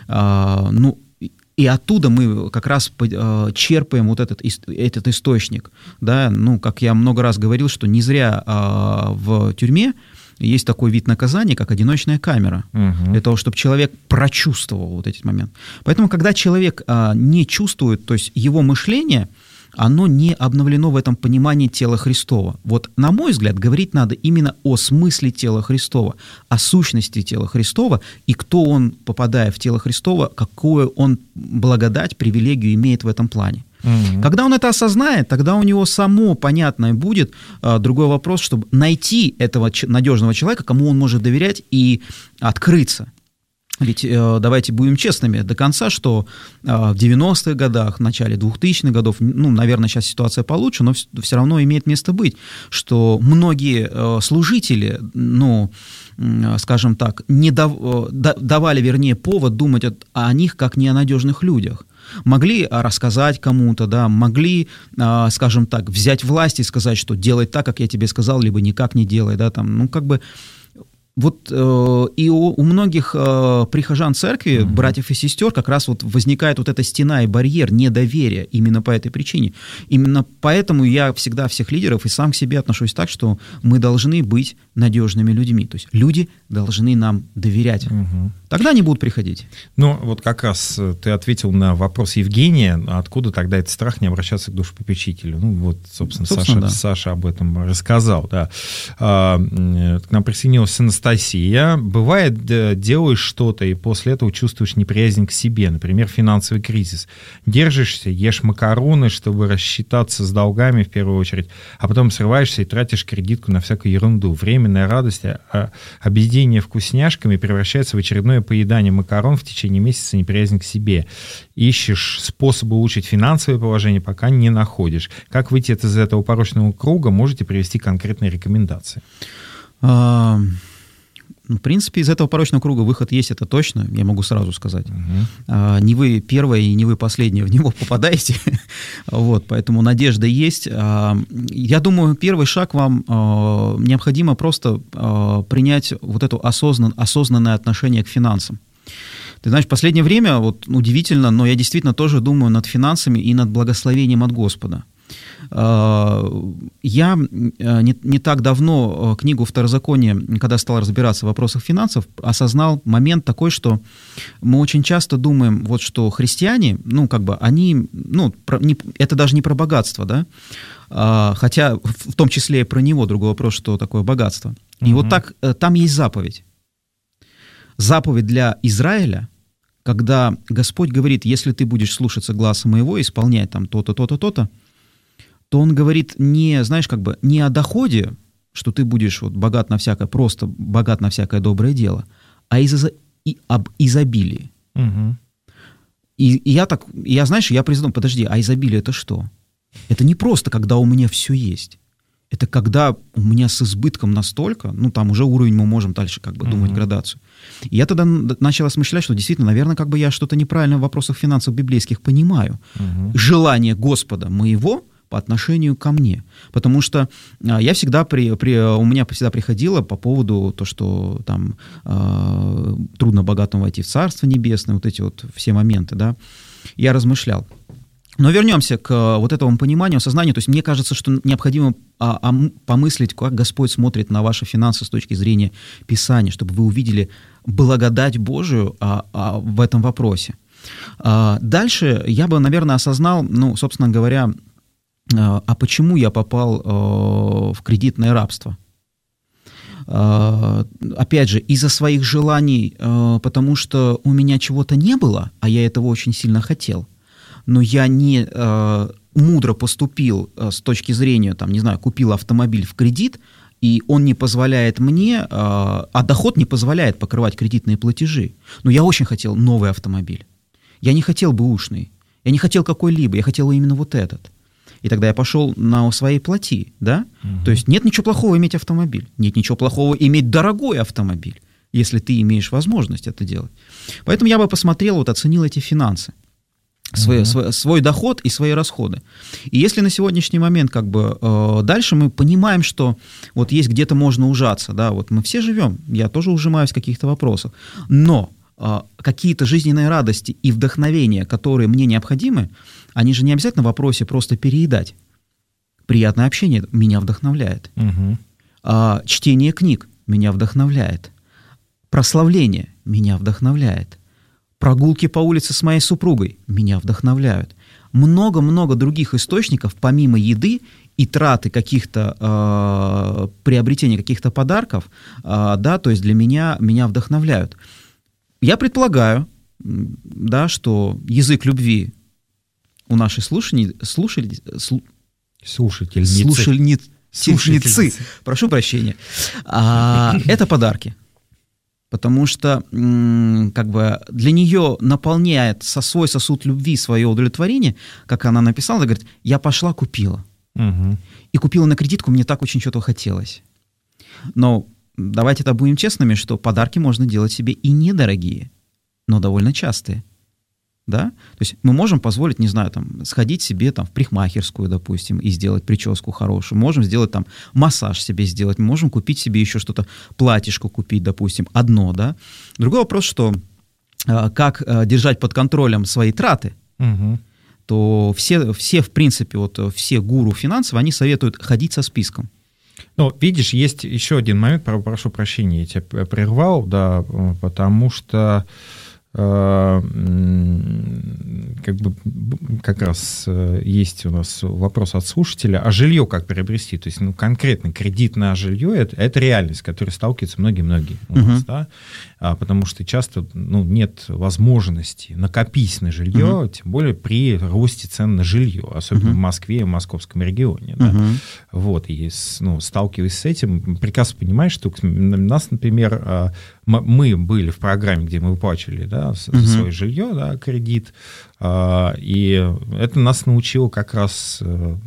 Э, ну, и оттуда мы как раз э, черпаем вот этот, этот источник, да. Ну, как я много раз говорил, что не зря э, в тюрьме есть такой вид наказания, как одиночная камера, угу. для того, чтобы человек прочувствовал вот этот момент. Поэтому, когда человек э, не чувствует, то есть его мышление, оно не обновлено в этом понимании тела Христова. Вот, на мой взгляд, говорить надо именно о смысле тела Христова, о сущности тела Христова, и кто он, попадая в тело Христова, какую он благодать, привилегию имеет в этом плане. Mm-hmm. Когда он это осознает, тогда у него само понятное будет. А, другой вопрос, чтобы найти этого ч- надежного человека, кому он может доверять и открыться. Ведь э, давайте будем честными до конца, что э, в девяностых годах, в начале двухтысячных годов, ну, наверное, сейчас ситуация получше, но в, все равно имеет место быть, что многие э, служители, ну, э, скажем так, не дав, э, давали, вернее, повод думать о, о них как не о надежных людях. Могли рассказать кому-то, да, могли, э, скажем так, взять власть и сказать, что делай так, как я тебе сказал, либо никак не делай, да, там, ну, как бы... Вот э, и у, у многих э, прихожан церкви, mm-hmm. братьев и сестер, как раз вот возникает вот эта стена и барьер недоверия именно по этой причине. Именно поэтому я всегда всех лидеров и сам к себе отношусь так, что мы должны быть надежными людьми. То есть люди должны нам доверять. Mm-hmm. Тогда они будут приходить. Ну, вот как раз ты ответил на вопрос Евгения, откуда тогда этот страх не обращаться к душепопечителю. Ну, вот, собственно, собственно Саша, да. Саша об этом рассказал. Да. А, к нам присоединилась Анастасия. Бывает, делаешь что-то, и после этого чувствуешь неприязнь к себе, например, финансовый кризис. Держишься, ешь макароны, чтобы рассчитаться с долгами в первую очередь, а потом срываешься и тратишь кредитку на всякую ерунду. Временная радость, а объедение вкусняшками превращается в очередное поедание макарон в течение месяца, неприязнь к себе. Ищешь способы улучшить финансовое положение, пока не находишь. Как выйти из этого порочного круга, можете привести конкретные рекомендации. Ну, в принципе, из этого порочного круга выход есть, это точно, я могу сразу сказать. Угу. А, не вы первая и не вы последняя в него попадаете, вот, поэтому надежда есть. А, я думаю, первый шаг вам а, необходимо просто а, принять вот это осознан, осознанное отношение к финансам. Ты знаешь, в последнее время, вот удивительно, но я действительно тоже думаю над финансами и над благословением от Господа. Я не, не так давно книгу «Второзаконие», когда стал разбираться в вопросах финансов, осознал момент такой, что мы очень часто думаем, вот что христиане, ну, как бы они, ну, про, не, это даже не про богатство, да, а, хотя в том числе и про него, другой вопрос, что такое богатство. И угу. вот так, там есть заповедь. Заповедь для Израиля, когда Господь говорит, если ты будешь слушаться гласа моего, исполнять там то-то, то-то, то-то, то он говорит не, знаешь, как бы не о доходе, что ты будешь вот богат на всякое, просто богат на всякое доброе дело, а из, и, об изобилии. Угу. И, и я так, я, знаешь, я признал, подожди, а изобилие это что? Это не просто, когда у меня все есть. Это когда у меня с избытком настолько, ну, там уже уровень мы можем дальше как бы думать, uh-huh. градацию. И я тогда начал осмыслять, что действительно, наверное, как бы я что-то неправильно в вопросах финансов библейских понимаю. Uh-huh. Желание Господа моего по отношению ко мне. Потому что а, я всегда, при, при, у меня всегда приходило по поводу то, что там а, трудно богатому войти в Царство Небесное, вот эти вот все моменты, да, я размышлял. Но вернемся к вот этому пониманию, осознанию. То есть мне кажется, что необходимо а, а, помыслить, как Господь смотрит на ваши финансы с точки зрения Писания, чтобы вы увидели благодать Божию а, а, в этом вопросе. А, дальше я бы, наверное, осознал, ну, собственно говоря, а, а почему я попал а, в кредитное рабство. А, опять же, из-за своих желаний, а, потому что у меня чего-то не было, а я этого очень сильно хотел. Но я не э, мудро поступил э, с точки зрения, там, не знаю, купил автомобиль в кредит, и он не позволяет мне, э, а доход не позволяет покрывать кредитные платежи. Но я очень хотел новый автомобиль. Я не хотел бэушный, я не хотел какой-либо, я хотел именно вот этот. И тогда я пошел на своей плати, да? Угу. То есть нет ничего плохого иметь автомобиль, нет ничего плохого иметь дорогой автомобиль, если ты имеешь возможность это делать. Поэтому я бы посмотрел, вот оценил эти финансы. Свой, uh-huh. свой, свой доход и свои расходы. И если на сегодняшний момент как бы э, дальше мы понимаем, что вот есть где-то можно ужаться, да, вот мы все живем, я тоже ужимаюсь в каких-то вопросах, но э, какие-то жизненные радости и вдохновения, которые мне необходимы, они же не обязательно в вопросе просто переедать. Приятное общение меня вдохновляет. Uh-huh. Э, чтение книг меня вдохновляет. Прославление меня вдохновляет. Прогулки по улице с моей супругой меня вдохновляют. Много-много других источников, помимо еды и траты каких-то, э, приобретения каких-то подарков, э, да, то есть для меня, меня вдохновляют. Я предполагаю, да, что язык любви у нашей слушани, слушали, слу, слушательницы, слушальницы, слушательницы, прошу прощения, а, это подарки. Потому что м, как бы для нее наполняет со свой сосуд любви свое удовлетворение, как она написала, она говорит, я пошла, купила. Угу. И купила на кредитку, мне так очень что-то хотелось. Но давайте это будем честными, что подарки можно делать себе и недорогие, но довольно частые. Да? То есть мы можем позволить, не знаю, там, сходить себе там, в парикмахерскую, допустим, и сделать прическу хорошую. Можем сделать там массаж себе сделать. Мы можем купить себе еще что-то, платьишко купить, допустим, одно. Да? Другой вопрос, что э, как э, держать под контролем свои траты, угу. то все, все, в принципе, вот, все гуру финансов, они советуют ходить со списком. Ну, видишь, есть еще один момент, прошу прощения, я тебя прервал, да, потому что как бы как раз есть у нас вопрос от слушателя, а жилье как приобрести? То есть, ну, конкретно кредит на жилье это, это реальность, с которой сталкиваются многие-многие у нас, uh-huh. да? А, потому что часто ну, нет возможности накопить на жилье, uh-huh. тем более при росте цен на жилье, особенно uh-huh. в Москве и в московском регионе. Да? Uh-huh. Вот, и ну, сталкиваясь с этим, прекрасно понимаешь, что у нас, например, мы были в программе, где мы выплачивали, да, за uh-huh. свое жилье, да, кредит, и это нас научило как раз, ну,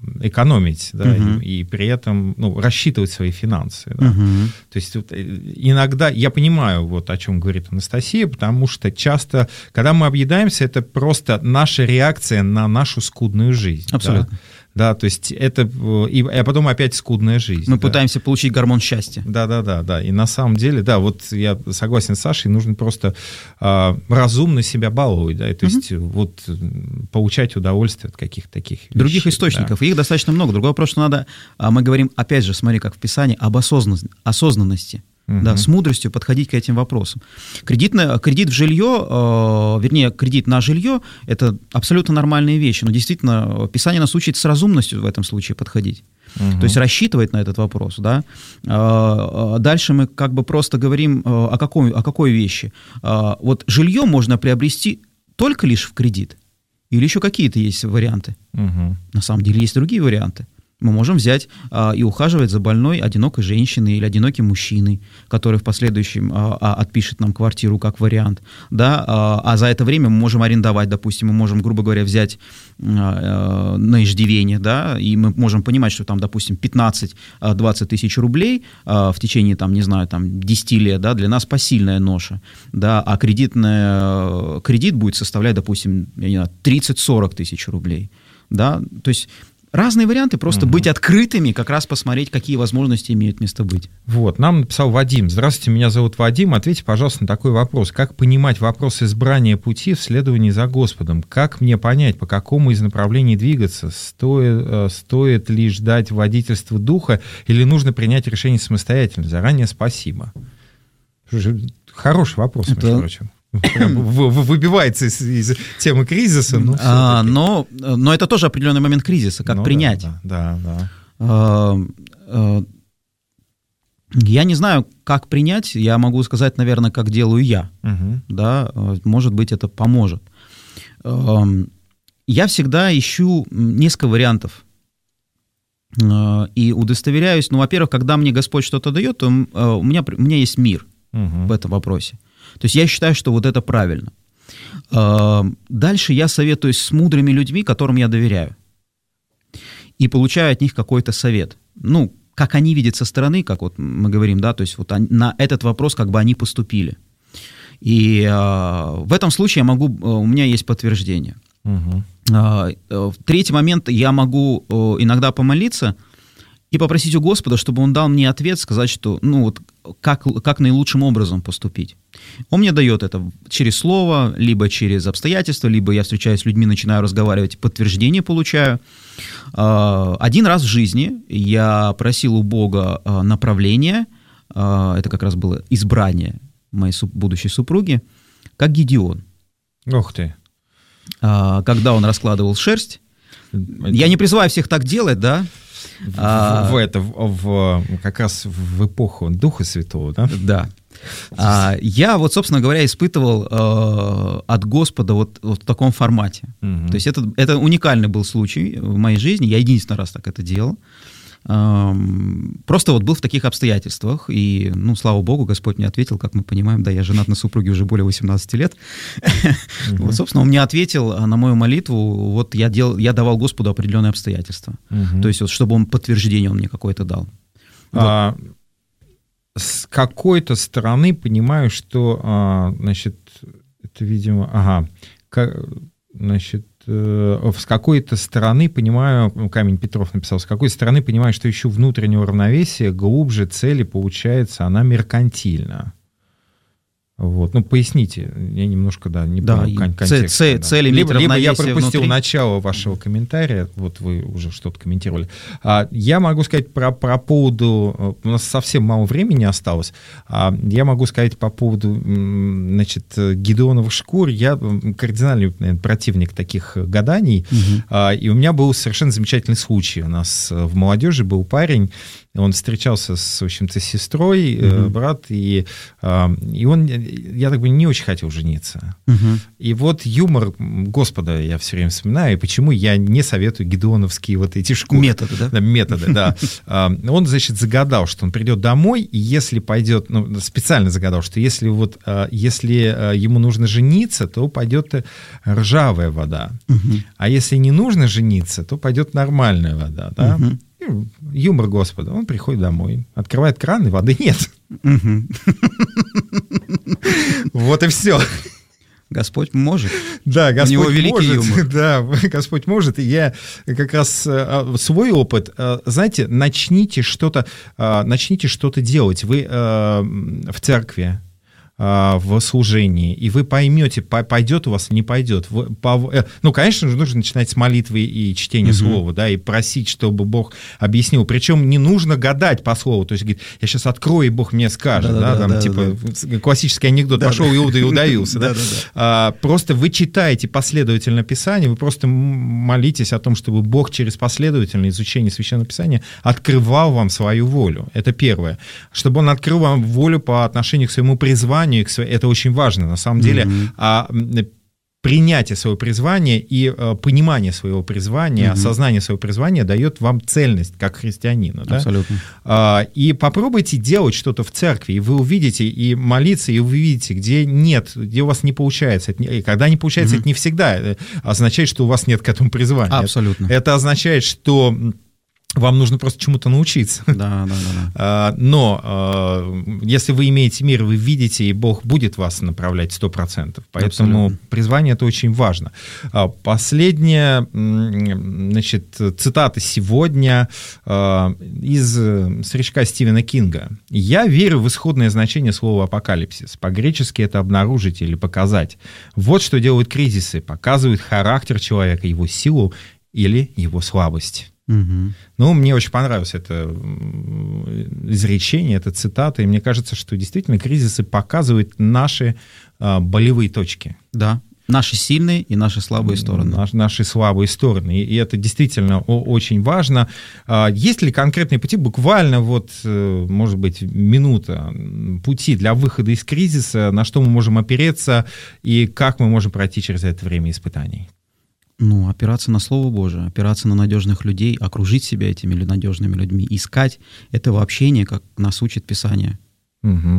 экономить, да, угу. и, и при этом ну, рассчитывать свои финансы. Да. Угу. То есть вот, иногда, я понимаю, вот, о чем говорит Анастасия, потому что часто, когда мы объедаемся, это просто наша реакция на нашу скудную жизнь. Абсолютно. Да? Да, то есть это, и, а потом опять скудная жизнь. Мы да. пытаемся получить гормон счастья. Да, да, да, да. И на самом деле, да, вот я согласен с Сашей, нужно просто а, разумно себя баловать, да, и, то угу. есть вот получать удовольствие от каких-то таких вещей. Других источников, да. Их достаточно много. Другой вопрос, что надо, мы говорим, опять же, смотри, как в Писании, об осознанности. осознанности. Uh-huh. Да, с мудростью подходить к этим вопросам. Кредитное, кредит в жилье, э, вернее, кредит на жилье – это абсолютно нормальные вещи, но действительно Писание нас учит с разумностью в этом случае подходить. Uh-huh. То есть рассчитывать на этот вопрос. Да? Э, дальше мы как бы просто говорим э, о, какой, о какой вещи. Э, вот жилье можно приобрести только лишь в кредит или еще какие-то есть варианты? Uh-huh. На самом деле есть другие варианты. Мы можем взять а, и ухаживать за больной одинокой женщиной или одиноким мужчиной, который в последующем а, а, отпишет нам квартиру как вариант. Да? А, а за это время мы можем арендовать, допустим, мы можем, грубо говоря, взять а, а, на иждивение, да? И мы можем понимать, что там, допустим, пятнадцать-двадцать тысяч рублей а, в течение, там, не знаю, там, десять лет, да, для нас посильная ноша, да? А кредитная, кредит будет составлять, допустим, я не знаю, тридцать-сорок тысяч рублей. Да? То есть разные варианты, просто угу. быть открытыми, как раз посмотреть, какие возможности имеют место быть. Вот, нам написал Вадим. Здравствуйте, меня зовут Вадим. Ответьте, пожалуйста, на такой вопрос. Как понимать вопрос избрания пути в следовании за Господом? Как мне понять, по какому из направлений двигаться? Стоит, стоит ли ждать водительства Духа или нужно принять решение самостоятельно? Заранее спасибо. Хороший вопрос, между Это... прочим. Выбивается из, из темы кризиса. Но, а, но, но это тоже определенный момент кризиса, как ну, принять. Да, да, да. А, а, я не знаю, как принять, я могу сказать, наверное, как делаю я. Угу. Да, может быть, это поможет. А, я всегда ищу несколько вариантов а, и удостоверяюсь. Ну, во-первых, когда мне Господь что-то дает, то а, у, меня, у меня есть мир угу. в этом вопросе. То есть я считаю, что вот это правильно. Дальше я советуюсь с мудрыми людьми, которым я доверяю. И получаю от них какой-то совет. Ну, как они видят со стороны, как вот мы говорим, да, то есть вот на этот вопрос как бы они поступили. И в этом случае я могу, у меня есть подтверждение. Угу. Третий момент, я могу иногда помолиться и попросить у Господа, чтобы Он дал мне ответ, сказать, что, ну, вот, как, как наилучшим образом поступить. Он мне дает это через слово, либо через обстоятельства, либо я встречаюсь с людьми, начинаю разговаривать, подтверждение получаю. Один раз в жизни я просил у Бога направления, это как раз было избрание моей будущей супруги, как Гедеон. Ух ты. Когда он раскладывал шерсть. Я не призываю всех так делать, да? В, а, в, это, в, в, как раз в эпоху Духа Святого, да? Да. А, я вот, собственно говоря, испытывал э, от Господа вот, вот в таком формате. Угу. То есть это, это уникальный был случай в моей жизни. Я единственный раз так это делал. Просто вот был в таких обстоятельствах, и, ну, слава Богу, Господь мне ответил, как мы понимаем, да, я женат на супруге уже более восемнадцати лет. Uh-huh. Вот, собственно, он мне ответил на мою молитву, вот я, делал, я давал Господу определенные обстоятельства. Uh-huh. То есть, вот, чтобы он подтверждение он мне какое-то дал. Вот. А, с какой-то стороны понимаю, что, а, значит, это, видимо, ага, как, значит, с какой-то стороны понимаю, Камень Петров написал, с какой стороны понимаю, что ищу внутреннего равновесия, глубже цели, получается, она меркантильна. Вот, ну, поясните, я немножко, да, не да, понял контекст. Цель, да. цель либо, либо я пропустил внутри. начало вашего комментария, вот вы уже что-то комментировали. А, я могу сказать про, про поводу, у нас совсем мало времени осталось, а, я могу сказать по поводу, значит, Гедеоновых шкур, я кардинальный, наверное, противник таких гаданий, угу. а, и у меня был совершенно замечательный случай. У нас в молодежи был парень, он встречался с, в общем-то, сестрой, Uh-huh. брат, и, и он, я так понимаю, не очень хотел жениться. Uh-huh. И вот юмор Господа я все время вспоминаю, и почему я не советую гедеоновские вот эти школы. Методы, да? Да, методы, да. Он, значит, загадал, что он придет домой, и если пойдет, ну, специально загадал, что если вот, если ему нужно жениться, то пойдет ржавая вода. Uh-huh. А если не нужно жениться, то пойдет нормальная вода, да? Uh-huh. Юмор Господа. Он приходит домой, открывает кран, и воды нет. Uh-huh. Вот и все. Господь может. Да, Господь У него великий может. Юмор. Да, Господь может. И я как раз свой опыт, знаете, начните что-то, начните что-то делать. Вы в церкви, в служении, и вы поймете, пойдет у вас, не пойдет. Вы, по, ну, конечно же, нужно начинать с молитвы и чтения uh-huh. слова, да, и просить, чтобы Бог объяснил. Причем не нужно гадать по слову, то есть, говорит, я сейчас открою, и Бог мне скажет, да, да, да, там, да, типа, да. классический анекдот, да, пошел да. Иуда и удавился, да. А, просто вы читаете последовательно Писание, вы просто молитесь о том, чтобы Бог через последовательное изучение Священного Писания открывал вам свою волю. Это первое. Чтобы Он открыл вам волю по отношению к своему призванию. Это очень важно, на самом деле, mm-hmm. а, принятие своего призвания и а, понимание своего призвания, mm-hmm. осознание своего призвания дает вам цельность как христианина. Абсолютно. Да? А, и попробуйте делать что-то в церкви, и вы увидите, и молиться, и вы увидите, где нет, где у вас не получается. И когда не получается, mm-hmm. это не всегда означает, что у вас нет к этому призвания. Абсолютно. Это, это означает, что вам нужно просто чему-то научиться. Да, да, да, да. Но если вы имеете мир, вы видите, и Бог будет вас направлять сто процентов. Поэтому Абсолютно. Призвание — это очень важно. Последняя, значит, цитата сегодня из «Старичка» Стивена Кинга. «Я верю в исходное значение слова «апокалипсис». По-гречески это «обнаружить» или «показать». Вот что делают кризисы. Показывают характер человека, его силу или его слабость». Угу. Ну, мне очень понравилось это изречение, эта цитата, и мне кажется, что действительно кризисы показывают наши а, болевые точки. Да, наши сильные и наши слабые стороны. Наш, наши слабые стороны, и, и это действительно о, очень важно. А, есть ли конкретные пути, буквально вот, может быть, минута пути для выхода из кризиса, на что мы можем опереться, и как мы можем пройти через это время испытаний? Ну, опираться на Слово Божие, опираться на надежных людей, окружить себя этими надежными людьми, искать этого общения, как нас учит Писание. Угу.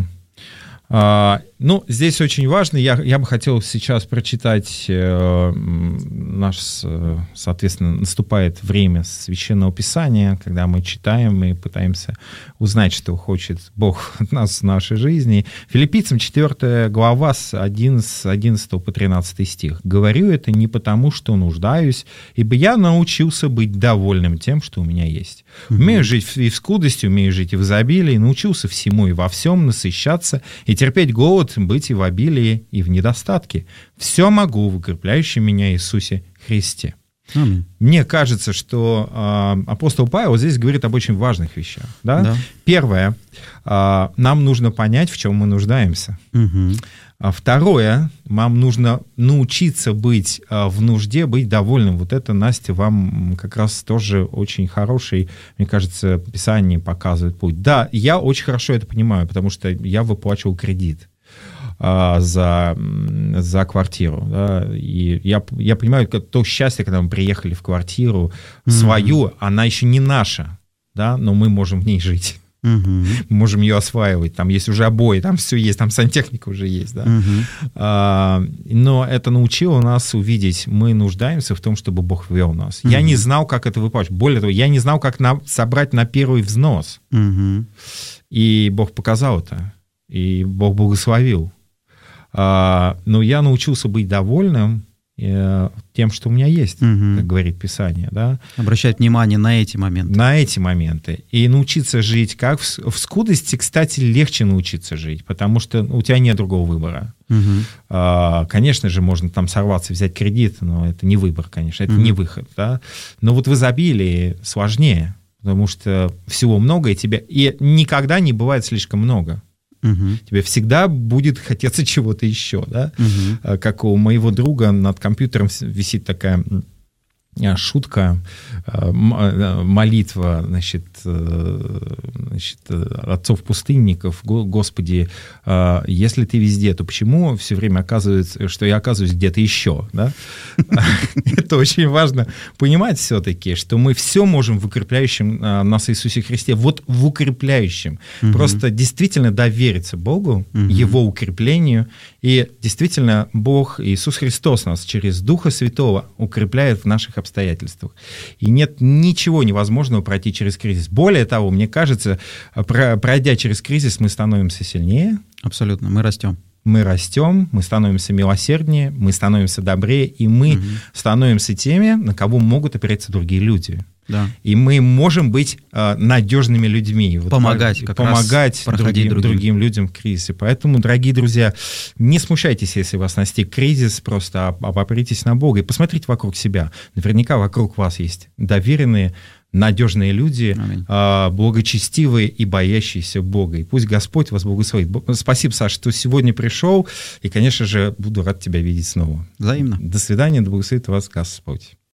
А, ну, здесь очень важно, я, я бы хотел сейчас прочитать, э, наш, соответственно, наступает время Священного Писания, когда мы читаем и пытаемся узнать, что хочет Бог от нас в нашей жизни. Филиппийцам четвёртая глава с одиннадцатого по тринадцатый стих. «Говорю это не потому, что нуждаюсь, ибо я научился быть довольным тем, что у меня есть. Умею жить и в скудости, умею жить и в изобилии, научился всему и во всем насыщаться и терпеть голод, быть и в обилии, и в недостатке. Все могу в укрепляющем меня Иисусе Христе». Аминь. Мне кажется, что э, апостол Павел здесь говорит об очень важных вещах. Да? Да. Первое, э, нам нужно понять, в чем мы нуждаемся. Угу. А второе, нам нужно научиться быть э, в нужде, быть довольным. Вот это, Настя, вам как раз тоже очень хороший, мне кажется, Писание показывает путь. Да, я очень хорошо это понимаю, потому что я выплачивал кредит за, за квартиру. Да, и я, я понимаю, то счастье, когда мы приехали в квартиру mm-hmm. свою, она еще не наша, да, но мы можем в ней жить. Mm-hmm. Мы можем ее осваивать. Там есть уже обои, там все есть, там сантехника уже есть. Да. Mm-hmm. А, но это научило нас увидеть, мы нуждаемся в том, чтобы Бог вел нас. Mm-hmm. Я не знал, как это выплачивать. Более того, я не знал, как на, собрать на первый взнос. Mm-hmm. И Бог показал это. И Бог благословил. А, но я научился быть довольным э, тем, что у меня есть, угу. как говорит Писание. Да? Обращать внимание на эти моменты. На эти моменты. И научиться жить как в, в скудости, кстати, легче научиться жить, потому что у тебя нет другого выбора. Угу. А, конечно же, можно там сорваться, взять кредит, но это не выбор, конечно, это угу. не выход. Да? Но вот в изобилии сложнее, потому что всего много, и тебе и никогда не бывает слишком много. Угу. Тебе всегда будет хотеться чего-то еще, да? Угу. Как у моего друга над компьютером висит такая шутка, молитва, значит, значит, отцов-пустынников: Господи, если ты везде, то почему все время оказывается, что я оказываюсь где-то еще? Да? Это очень важно понимать все-таки, что мы все можем в укрепляющем нас Иисусе Христе, вот в укрепляющем. Просто действительно довериться Богу, Его укреплению, и действительно Бог, Иисус Христос нас через Духа Святого укрепляет в наших обстоятельствах. обстоятельствах. И нет ничего невозможного пройти через кризис. Более того, мне кажется, пройдя через кризис, мы становимся сильнее. Абсолютно, мы растем. Мы растем, мы становимся милосерднее, мы становимся добрее, и мы угу. становимся теми, на кого могут опираться другие люди. Да. И мы можем быть э, надежными людьми. Помогать, вот, как помогать раз другим, другим. другим людям в кризисе. Поэтому, дорогие друзья, не смущайтесь, если вас настиг кризис, просто обопритесь на Бога и посмотрите вокруг себя. Наверняка вокруг вас есть доверенные, надежные люди, э, благочестивые и боящиеся Бога. И пусть Господь вас благословит. Спасибо, Саша, что сегодня пришел. И, конечно же, буду рад тебя видеть снова. Взаимно. До свидания, да благословит вас Господь.